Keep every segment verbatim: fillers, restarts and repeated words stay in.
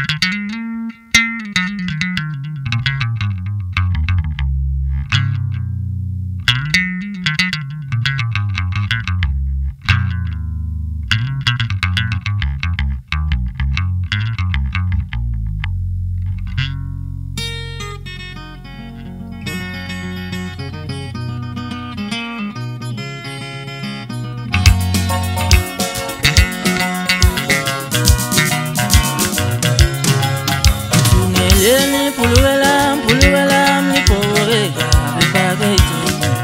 Yeni puluwelam, puluwelam ni powerega bepageti.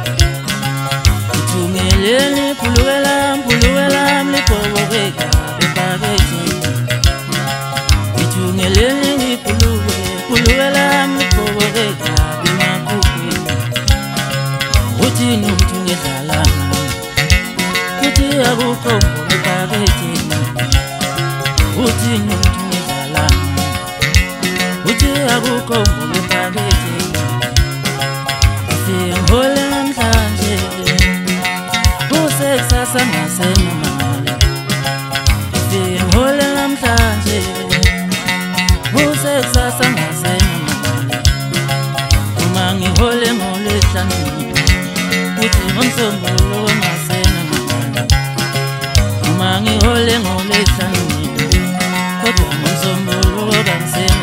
Itungeleni puluwelam, puluwelam ni powerega bepageti. Itungeleni ni puluwe, puluwelam ni powerega bimakuki. Uti numtungezala, uti abukombo bepageti. Uti numtungezala. Uti akukombo bepageti. Singole namhlanje usekusasa ngasenomali. Singole namhlanje usekusasa ngasenomali. Uma ngihole ngolesihlanu uthi ngomsombuluko ngasenomali. Uma ngihole ngolesihlanu kodwa ngomsombuluko ngasenomali.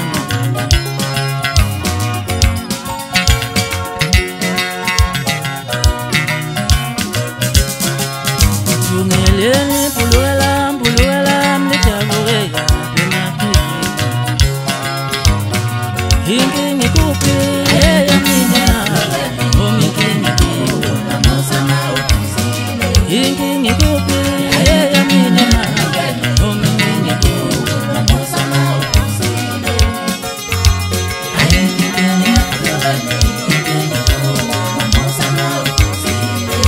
Yeni puluwelam, puluwelam ni tabuega bimakiki. Hingi ngikupi eya mina, omiki ngikupi namusama ukusile. Hingi ngikupi eya mina, omiki ngikupi namusama ukusile. Hingi ngikupi namusama ukusile.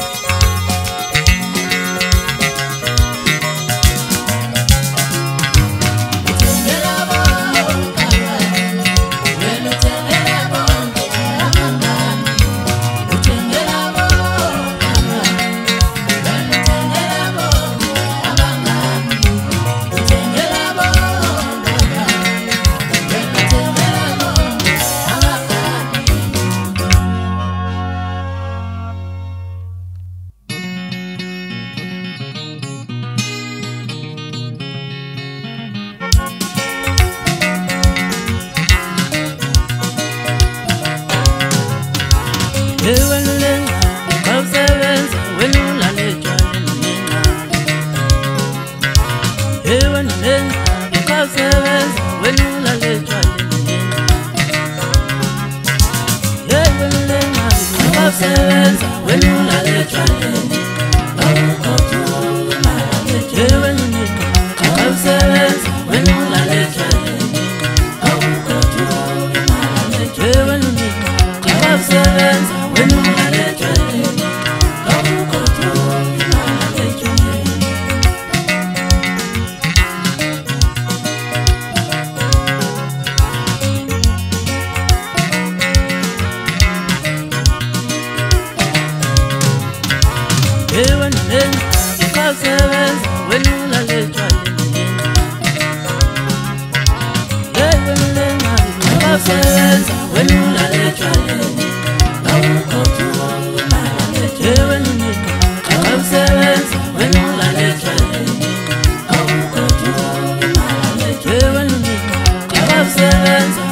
Ewenulenga, ukawusebenza wena ulalejwa lenina. Ewenulenga, ukawusebenza wena ulalejwa lenina. Ewenulenga, ukawusebenza wena ulalejwa lenina. Awukothuma lalejwa. Ewenulenga, ukawusebenza wena ulalejwa lenina. Awukothuma lalejwa. Ewenulenga, ukawusebenza when you are a child, I will go to my child. When you are a child, when you are a child, I will go to my child. When you are seven, when you are a child, I will go to my child. When you are seven.